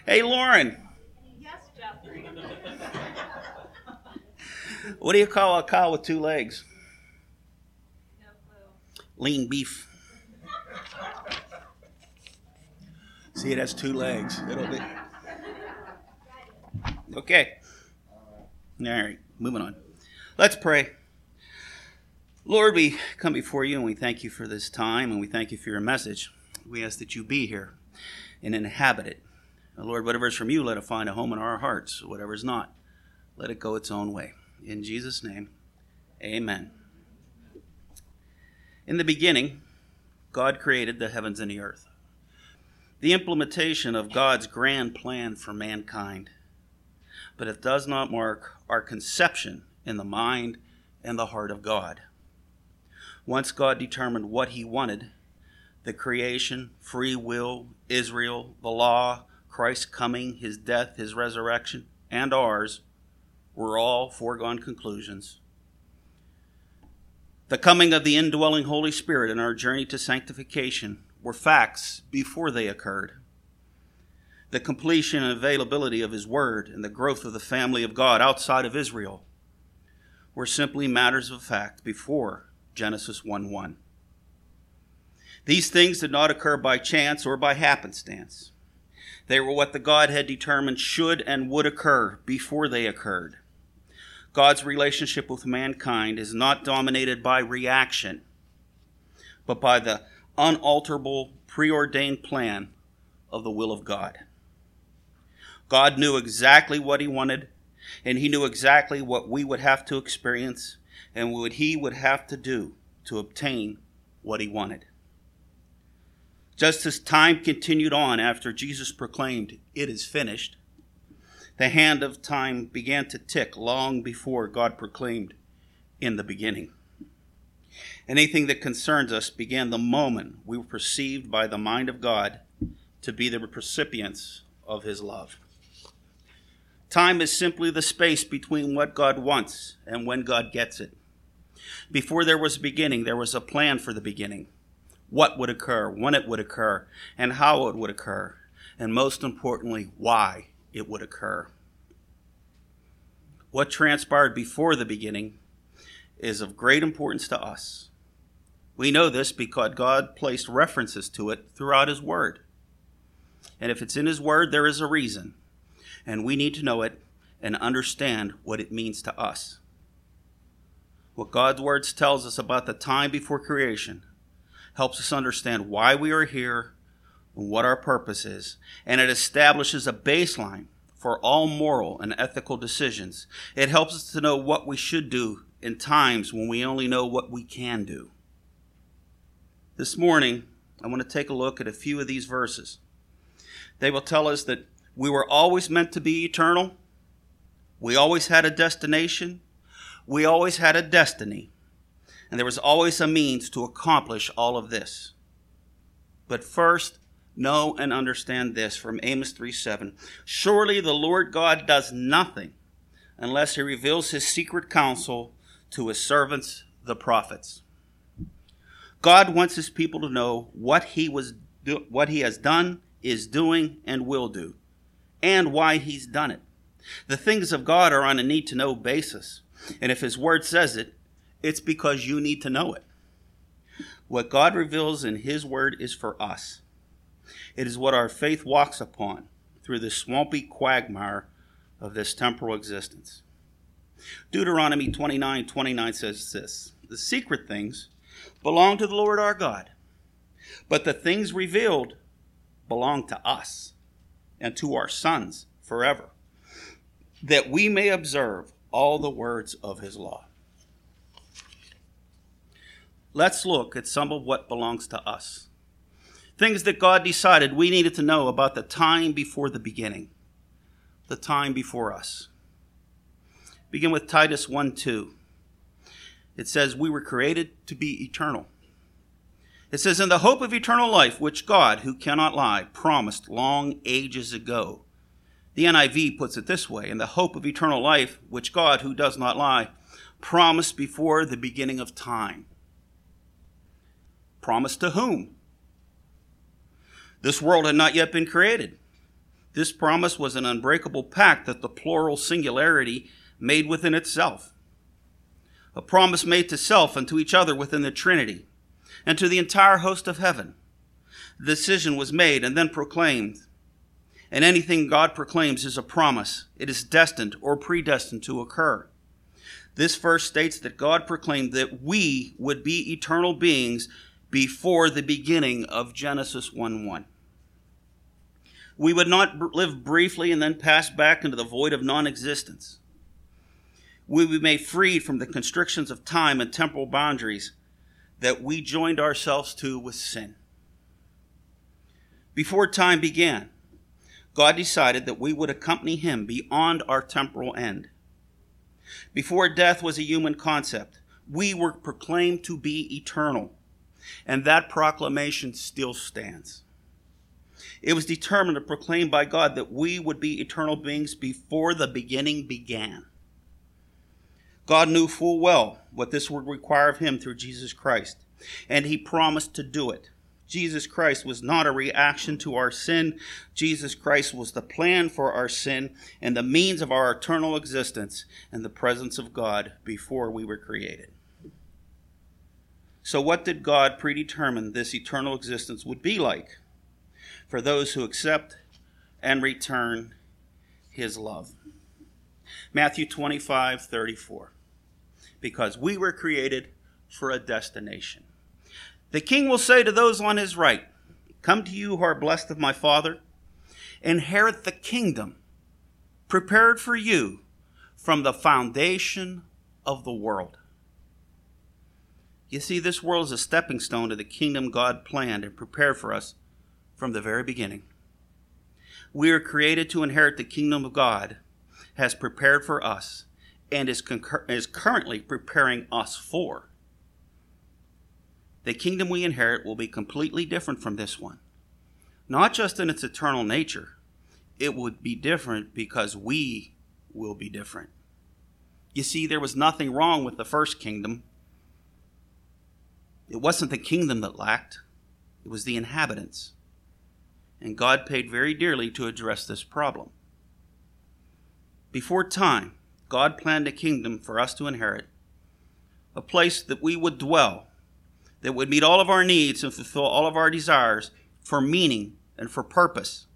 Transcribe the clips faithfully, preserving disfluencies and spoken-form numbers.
Hey, Lauren. Yes, Jeffrey. What do you call a cow with two legs? No clue. Lean beef. See, it has two legs. It'll be... Okay. All right, moving on. Let's pray. Lord, we come before you and we thank you for this time and we thank you for your message. We ask that you be here and inhabit it. Lord, whatever is from you, let it find a home in our hearts. Whatever is not, let it go its own way. In Jesus' name, amen. In the beginning, God created the heavens and the earth. The implementation of God's grand plan for mankind. But it does not mark our conception in the mind and the heart of God. Once God determined what he wanted, the creation, free will, Israel, the law, Christ's coming, his death, his resurrection, and ours were all foregone conclusions. The coming of the indwelling Holy Spirit and our journey to sanctification were facts before they occurred. The completion and availability of his word and the growth of the family of God outside of Israel were simply matters of fact before Genesis one one. These things did not occur by chance or by happenstance. They were what the Godhead determined should and would occur before they occurred. God's relationship with mankind is not dominated by reaction, but by the unalterable, preordained plan of the will of God. God knew exactly what he wanted, and he knew exactly what we would have to experience and what he would have to do to obtain what he wanted. Just as time continued on after Jesus proclaimed, "It is finished," the hand of time began to tick long before God proclaimed, "In the beginning." Anything that concerns us began the moment we were perceived by the mind of God to be the recipients of his love. Time is simply the space between what God wants and when God gets it. Before there was a beginning, there was a plan for the beginning. What would occur, when it would occur, and how it would occur, and most importantly, why it would occur. What transpired before the beginning is of great importance to us. We know this because God placed references to it throughout his word. And if it's in his word, there is a reason. And we need to know it and understand what it means to us. What God's words tells us about the time before creation helps us understand why we are here and what our purpose is. And it establishes a baseline for all moral and ethical decisions. It helps us to know what we should do in times when we only know what we can do. This morning, I want to take a look at a few of these verses. They will tell us that we were always meant to be eternal. We always had a destination. We always had a destiny. And there was always a means to accomplish all of this. But first, know and understand this from Amos three seven. Surely the Lord God does nothing unless he reveals his secret counsel to his servants, the prophets. God wants his people to know what he was do- what he has done, is doing, and will do, and why he's done it. The things of God are on a need-to-know basis. And if his word says it, it's because you need to know it. What God reveals in his word is for us. It is what our faith walks upon through the swampy quagmire of this temporal existence. Deuteronomy twenty-nine twenty-nine says this: the secret things belong to the Lord our God, but the things revealed belong to us and to our sons forever, that we may observe all the words of his law. Let's look at some of what belongs to us. Things that God decided we needed to know about the time before the beginning, the time before us. Begin with Titus one two. It says, we were created to be eternal. It says, in the hope of eternal life, which God, who cannot lie, promised long ages ago. The N I V puts it this way: in the hope of eternal life, which God, who does not lie, promised before the beginning of time. Promised to whom? This world had not yet been created. This promise was an unbreakable pact that the plural singularity made within itself. A promise made to self and to each other within the Trinity and to the entire host of heaven. The decision was made and then proclaimed. And anything God proclaims is a promise. It is destined or predestined to occur. This verse states that God proclaimed that we would be eternal beings before the beginning of Genesis one one. We would not live briefly and then pass back into the void of non-existence. We would be made freed from the constrictions of time and temporal boundaries that we joined ourselves to with sin. Before time began, God decided that we would accompany him beyond our temporal end. Before death was a human concept, we were proclaimed to be eternal, and that proclamation still stands. It was determined and proclaimed by God that we would be eternal beings before the beginning began. God knew full well what this would require of him through Jesus Christ, and he promised to do it. Jesus Christ was not a reaction to our sin. Jesus Christ was the plan for our sin and the means of our eternal existence in the presence of God before we were created. So what did God predetermine this eternal existence would be like for those who accept and return his love? Matthew twenty-five thirty-four. Because we were created for a destination. The king will say to those on his right, "Come to you who are blessed of my Father, inherit the kingdom prepared for you from the foundation of the world." You see, this world is a stepping stone to the kingdom God planned and prepared for us from the very beginning. We are created to inherit the kingdom of God, has prepared for us, and is, concur- is currently preparing us for. The kingdom we inherit will be completely different from this one. Not just in its eternal nature. It would be different because we will be different. You see, there was nothing wrong with the first kingdom. It wasn't the kingdom that lacked. It was the inhabitants. And God paid very dearly to address this problem. Before time, God planned a kingdom for us to inherit. A place that we would dwell, that would meet all of our needs and fulfill all of our desires for meaning and for purpose.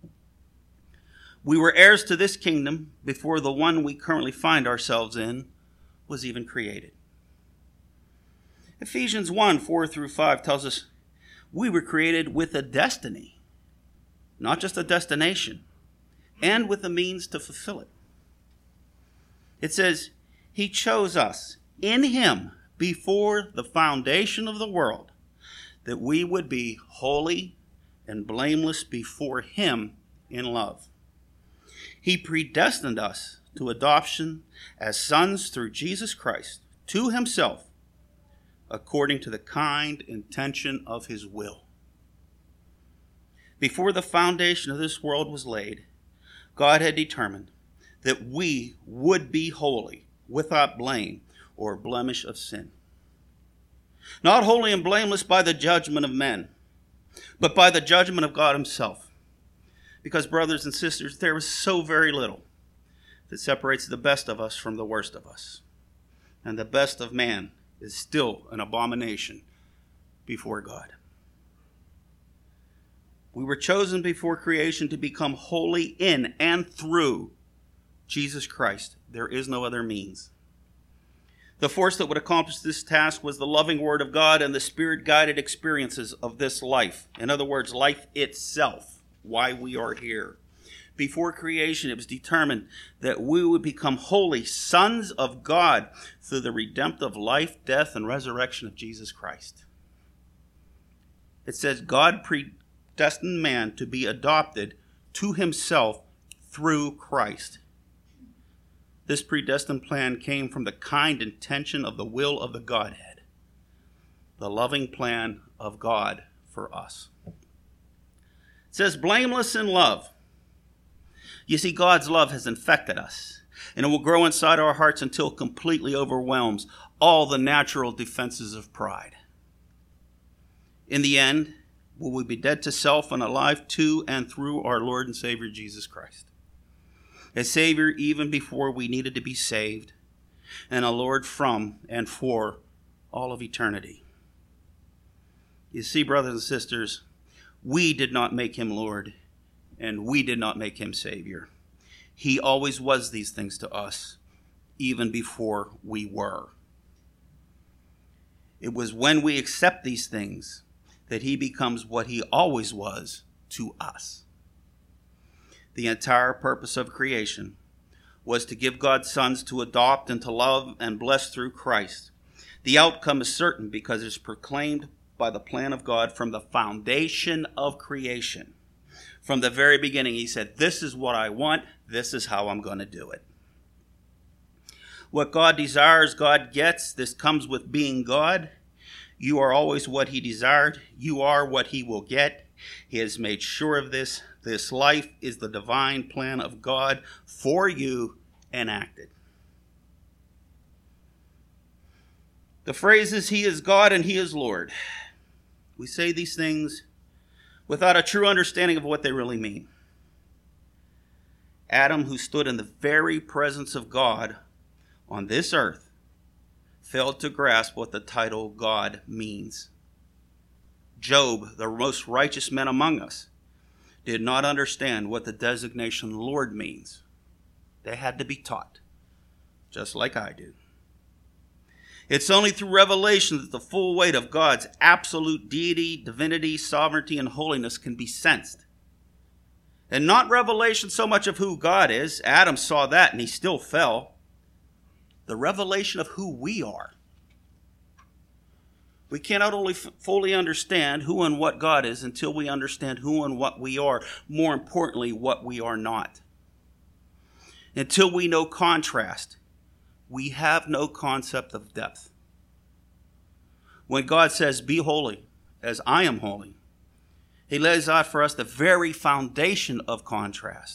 We were heirs to this kingdom before the one we currently find ourselves in was even created. Ephesians one, four through five tells us we were created with a destiny, not just a destination, and with the means to fulfill it. It says, he chose us in him before the foundation of the world, that we would be holy and blameless before him in love. He predestined us to adoption as sons through Jesus Christ to himself, according to the kind intention of his will. Before the foundation of this world was laid, God had determined that we would be holy, without blame or blemish of sin. Not holy and blameless by the judgment of men, but by the judgment of God himself. Because, brothers and sisters, there is so very little that separates the best of us from the worst of us. And the best of man is still an abomination before God. We were chosen before creation to become holy in and through Jesus Christ. There is no other means. The force that would accomplish this task was the loving Word of God and the Spirit-guided experiences of this life. In other words, life itself, why we are here. Before creation, it was determined that we would become holy sons of God through the redemptive life, death, and resurrection of Jesus Christ. It says God predestined man to be adopted to himself through Christ. This predestined plan came from the kind intention of the will of the Godhead, the loving plan of God for us. It says, blameless in love. You see, God's love has infected us, and it will grow inside our hearts until it completely overwhelms all the natural defenses of pride. In the end, will we be dead to self and alive to and through our Lord and Savior Jesus Christ. A Savior even before we needed to be saved, and a Lord from and for all of eternity. You see, brothers and sisters, we did not make him Lord, and we did not make him Savior. He always was these things to us, even before we were. It was when we accept these things that he becomes what he always was to us. The entire purpose of creation was to give God's sons to adopt and to love and bless through Christ. The outcome is certain because it is proclaimed by the plan of God from the foundation of creation. From the very beginning, he said, this is what I want. This is how I'm going to do it. What God desires, God gets. This comes with being God. You are always what he desired. You are what he will get. He has made sure of this. This life is the divine plan of God for you enacted. The phrase is, he is God and he is Lord. We say these things without a true understanding of what they really mean. Adam, who stood in the very presence of God on this earth, failed to grasp what the title God means. Job, the most righteous man among us, did not understand what the designation Lord means. They had to be taught, just like I do. It's only through revelation that the full weight of God's absolute deity, divinity, sovereignty, and holiness can be sensed. And not revelation so much of who God is. Adam saw that and he still fell. The revelation of who we are. We cannot only f- fully understand who and what God is until we understand who and what we are. More importantly, what we are not. Until we know contrast, we have no concept of depth. When God says, be holy as I am holy, he lays out for us the very foundation of contrast.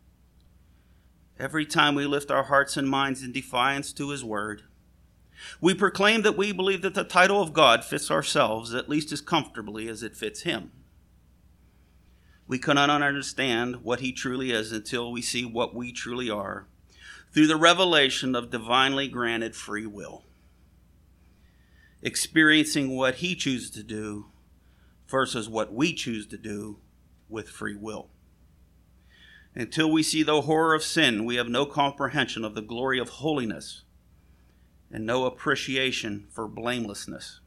Every time we lift our hearts and minds in defiance to his word, we proclaim that we believe that the title of God fits ourselves at least as comfortably as it fits him. We cannot understand what he truly is until we see what we truly are through the revelation of divinely granted free will. Experiencing what he chooses to do versus what we choose to do with free will. Until we see the horror of sin, we have no comprehension of the glory of holiness and no appreciation for blamelessness.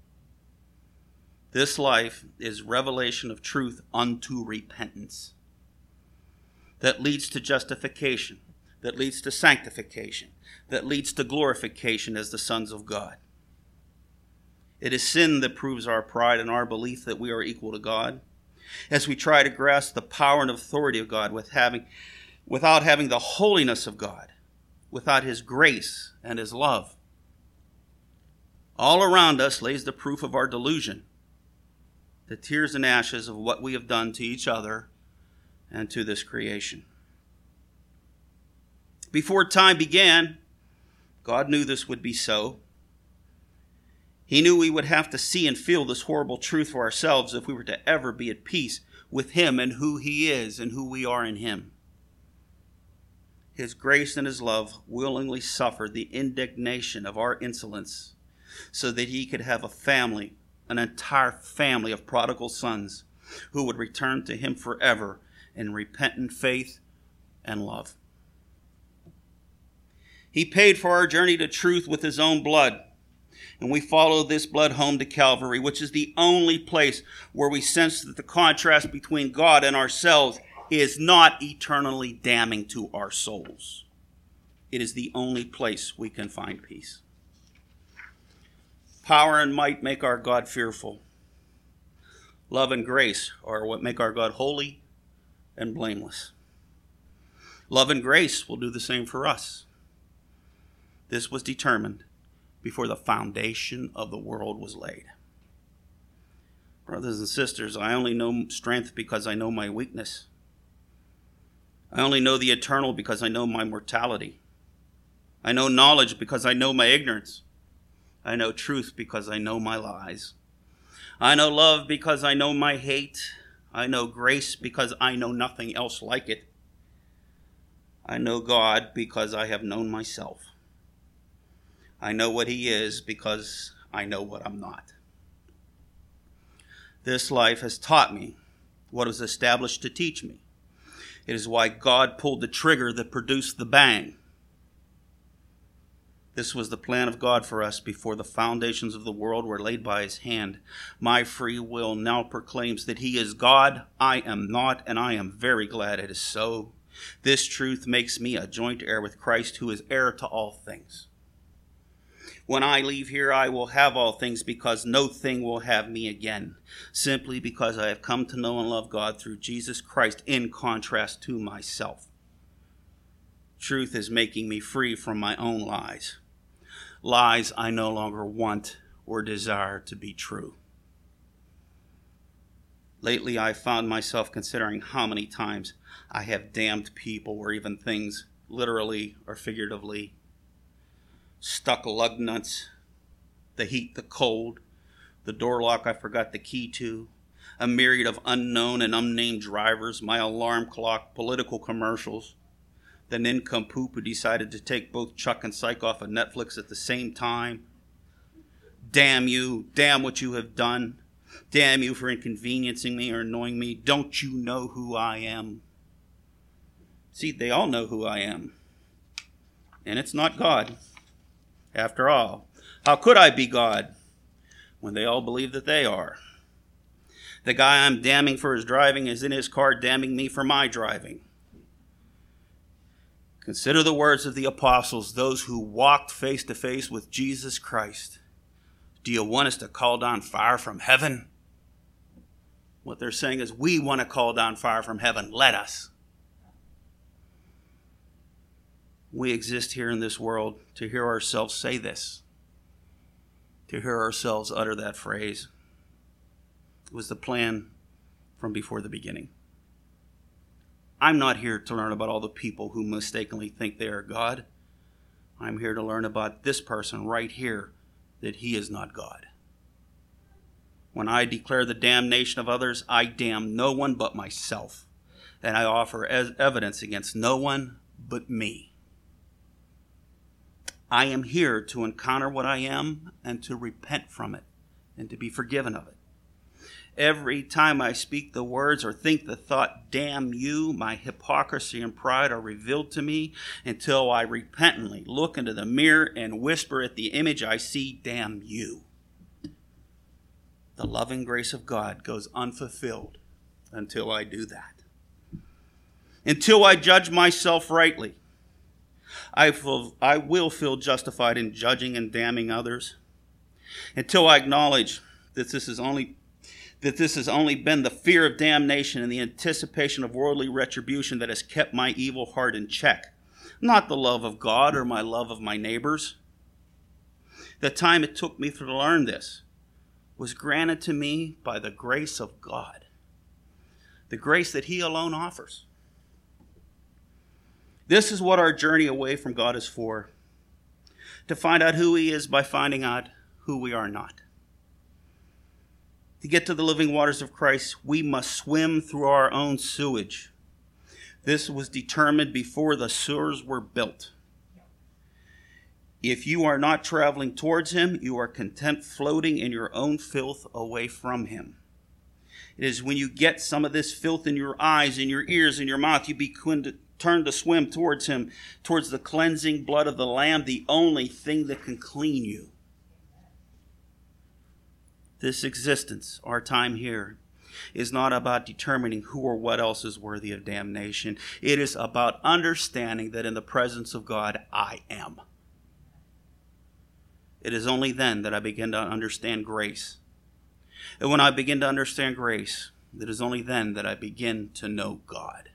This life is revelation of truth unto repentance that leads to justification, that leads to sanctification, that leads to glorification as the sons of God. It is sin that proves our pride and our belief that we are equal to God, as we try to grasp the power and authority of God with having, without having the holiness of God, without his grace and his love. All around us lays the proof of our delusion, the tears and ashes of what we have done to each other and to this creation. Before time began, God knew this would be so. He knew we would have to see and feel this horrible truth for ourselves if we were to ever be at peace with him and who he is and who we are in him. His grace and his love willingly suffered the indignation of our insolence so that he could have a family, an entire family of prodigal sons who would return to him forever in repentant faith and love. He paid for our journey to truth with his own blood. And we follow this blood home to Calvary, which is the only place where we sense that the contrast between God and ourselves is not eternally damning to our souls. It is the only place we can find peace. Power and might make our God fearful. Love and grace are what make our God holy and blameless. Love and grace will do the same for us. This was determined before the foundation of the world was laid. Brothers and sisters, I only know strength because I know my weakness. I only know the eternal because I know my mortality. I know knowledge because I know my ignorance. I know truth because I know my lies. I know love because I know my hate. I know grace because I know nothing else like it. I know God because I have known myself. I know what he is because I know what I'm not. This life has taught me what was established to teach me. It is why God pulled the trigger that produced the bang. This was the plan of God for us before the foundations of the world were laid by his hand. My free will now proclaims that he is God, I am not, and I am very glad it is so. This truth makes me a joint heir with Christ, who is heir to all things. When I leave here, I will have all things, because no thing will have me again, simply because I have come to know and love God through Jesus Christ, in contrast to myself. Truth is making me free from my own lies. Lies I no longer want or desire to be true. Lately, I found myself considering how many times I have damned people or even things, literally or figuratively. Stuck lug nuts, the heat, the cold, the door lock I forgot the key to, a myriad of unknown and unnamed drivers, my alarm clock, political commercials, the nincompoop who decided to take both Chuck and Psych off of Netflix at the same time. Damn you, damn what you have done. Damn you for inconveniencing me or annoying me. Don't you know who I am? See, they all know who I am. And it's not God. After all, how could I be God when they all believe that they are? The guy I'm damning for his driving is in his car damning me for my driving. Consider the words of the apostles, those who walked face to face with Jesus Christ. Do you want us to call down fire from heaven? What they're saying is, we want to call down fire from heaven. Let us. We exist here in this world to hear ourselves say this, to hear ourselves utter that phrase. It was the plan from before the beginning. I'm not here to learn about all the people who mistakenly think they are God. I'm here to learn about this person right here, that he is not God. When I declare the damnation of others, I damn no one but myself, and I offer as evidence against no one but me. I am here to encounter what I am and to repent from it and to be forgiven of it. Every time I speak the words or think the thought, damn you, my hypocrisy and pride are revealed to me until I repentantly look into the mirror and whisper at the image I see, damn you. The loving grace of God goes unfulfilled until I do that. Until I judge myself rightly. I, feel, I will feel justified in judging and damning others. Until I acknowledge that this is only that this has only been the fear of damnation and the anticipation of worldly retribution that has kept my evil heart in check, not the love of God or my love of my neighbors. The time it took me to learn this was granted to me by the grace of God, the grace that he alone offers. This is what our journey away from God is for, to find out who he is by finding out who we are not. To get to the living waters of Christ, we must swim through our own sewage. This was determined before the sewers were built. If you are not traveling towards him, you are content floating in your own filth away from him. It is when you get some of this filth in your eyes, in your ears, in your mouth, you begin to turn to swim towards him, towards the cleansing blood of the Lamb, the only thing that can clean you. This existence, our time here, is not about determining who or what else is worthy of damnation. It is about understanding that in the presence of God, I am. It is only then that I begin to understand grace. And when I begin to understand grace, it is only then that I begin to know God.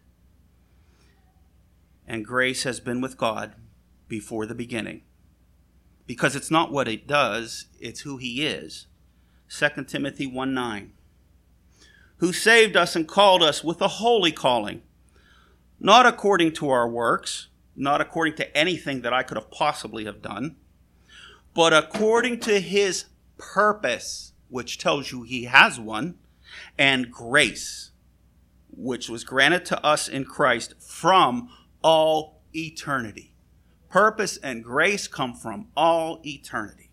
And grace has been with God before the beginning. Because it's not what it does, it's who he is. Second Timothy one nine, who saved us and called us with a holy calling, not according to our works, not according to anything that I could have possibly have done, but according to his purpose, which tells you he has one, and grace, which was granted to us in Christ from all eternity. Purpose and grace come from all eternity.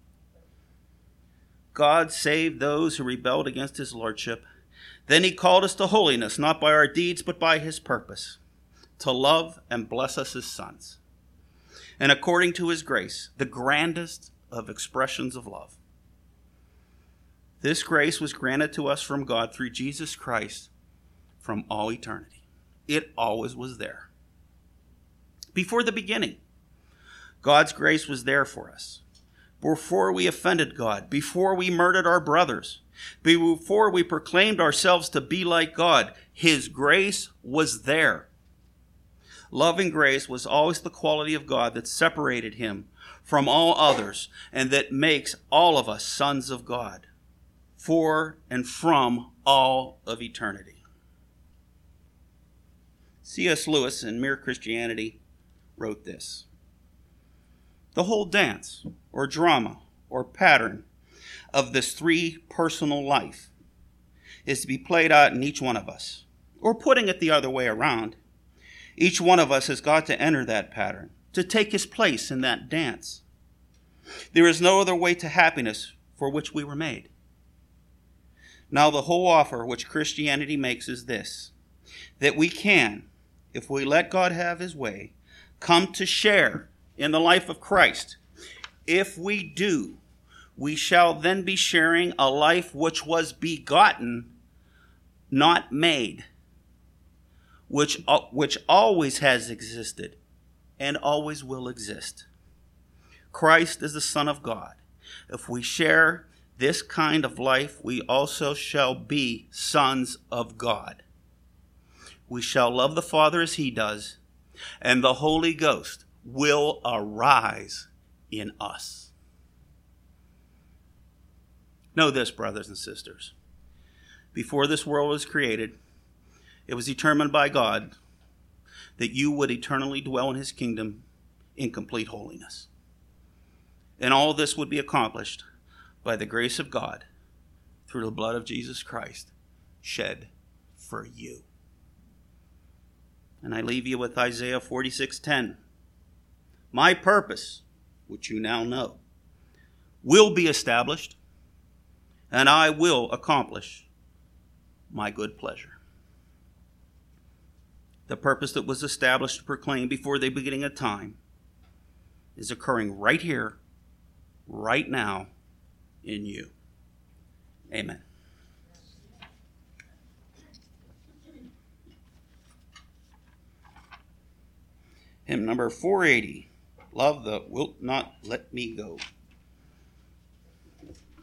God saved those who rebelled against his lordship. Then he called us to holiness, not by our deeds, but by his purpose, to love and bless us as sons. And according to his grace, the grandest of expressions of love. This grace was granted to us from God through Jesus Christ from all eternity. It always was there. Before the beginning, God's grace was there for us. Before we offended God, before we murdered our brothers, before we proclaimed ourselves to be like God, his grace was there. Loving grace was always the quality of God that separated him from all others and that makes all of us sons of God for and from all of eternity. C S Lewis in Mere Christianity wrote this: the whole dance or drama or pattern of this three-personal life is to be played out in each one of us. Or putting it the other way around, each one of us has got to enter that pattern, to take his place in that dance. There is no other way to happiness for which we were made. Now the whole offer which Christianity makes is this: that we can, if we let God have his way, come to share in the life of Christ. If we do, we shall then be sharing a life which was begotten, not made, which, uh, which always has existed and always will exist. Christ is the Son of God. If we share this kind of life, we also shall be sons of God. We shall love the Father as he does, and the Holy Ghost will arise in us. Know this, brothers and sisters. Before this world was created, it was determined by God that you would eternally dwell in his kingdom in complete holiness. And all this would be accomplished by the grace of God through the blood of Jesus Christ shed for you. And I leave you with Isaiah forty-six ten. My purpose, which you now know, will be established, and I will accomplish my good pleasure. The purpose that was established to proclaim before the beginning of time is occurring right here, right now, in you. Amen. Hymn number four eighty, Love That Wilt Not Let Me Go.